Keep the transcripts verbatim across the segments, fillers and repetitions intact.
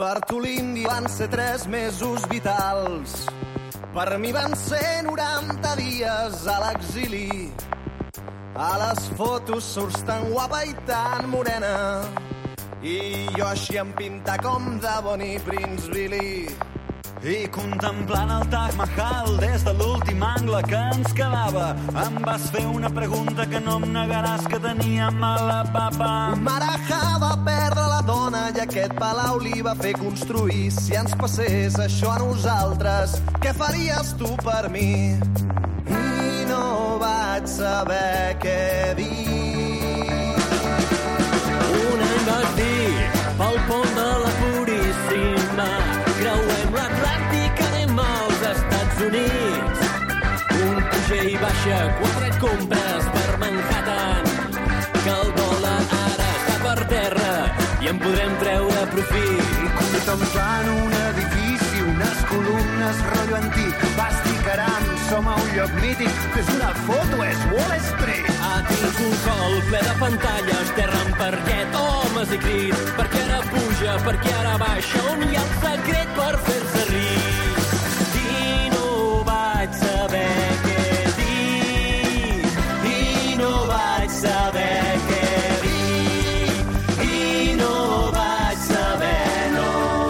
Per tu l'indi van ser tres mesos vitals. Per mi van ser noranta dies a l'exili. A les fotos surts tan guapa i tan morena. I jo així em pinta com de Bonnie Prince Billy. I contemplant el Taj Mahal des de l'últim angle que ens quedava, em vas fer una pregunta que no em negaràs que tenia mala papa. Marajà va perdre la dona i aquest palau li va fer construir. Si ens passés això a nosaltres, què faries tu per mi? I no vaig saber què dir. Un any vas dir pel pont de la Puríssima, creuem l'Atlàntic, anem als Estats Units. Un puja i baixa, quatre compres per Manhattan, que el dòlar ara està per terra i en podrem treure profit. I contemplant un edifici, unes columnes rotllo antic, vas dir caram, som a un lloc mític, fes una foto, és Wall Street. Ah, tinc un col ple de pantalles, terra en parquet, homes i crits, perquè ara puja, perquè ara baixa, on hi ha el secret per fer-se ric. I no vaig saber què dir, i no vaig saber què dir, i no vaig saber no.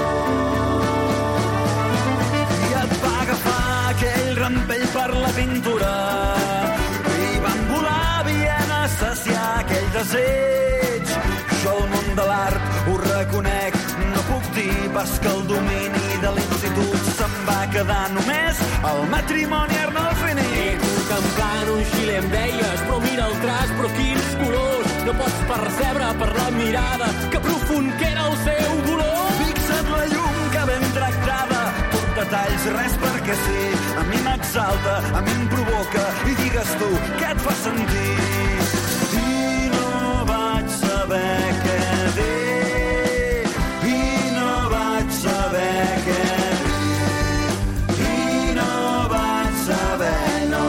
I et va agafar aquell rampell per la pintura i van volar a Viena a saciar aquell desig. Jo al món de l'art ho reconec, no puc dir pas que el domini de l'institut se'n va quedar només el matrimoni Arnolfini. I contemplant un xile em deies, però mira el traç, però quins colors, no pots percebre per la mirada que profund que era el seu dolor. Fixa't la llum que ben tractada, tot detalls, res perquè sí, a mi m'exalta, a mi em provoca, i digues tu, què et fa sentir? I no vaig saber què dir, i no vaig saber què dir, i no vaig saber no.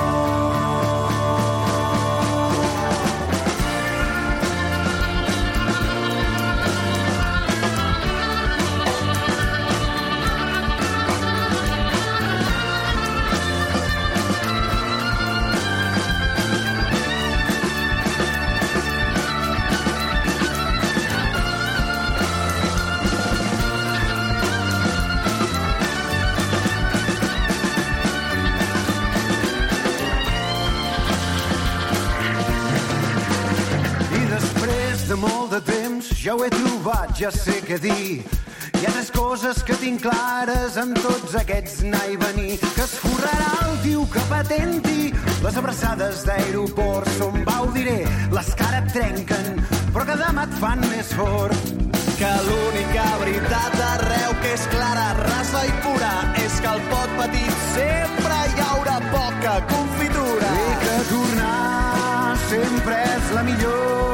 De molt de temps ja ho he trobat, ja sé què dir. Hi ha tres coses que tinc clares en tots aquests anar i venir, que es forrarà el tio que patenti les abraçades d'aeroport. Som va, ho diré, les que ara et trenquen, però que demà et fan més fort. Que l'única veritat arreu que és clara, rasa i pura, és que al pot petit sempre hi haurà poca confitura. I que tornar sempre és la millor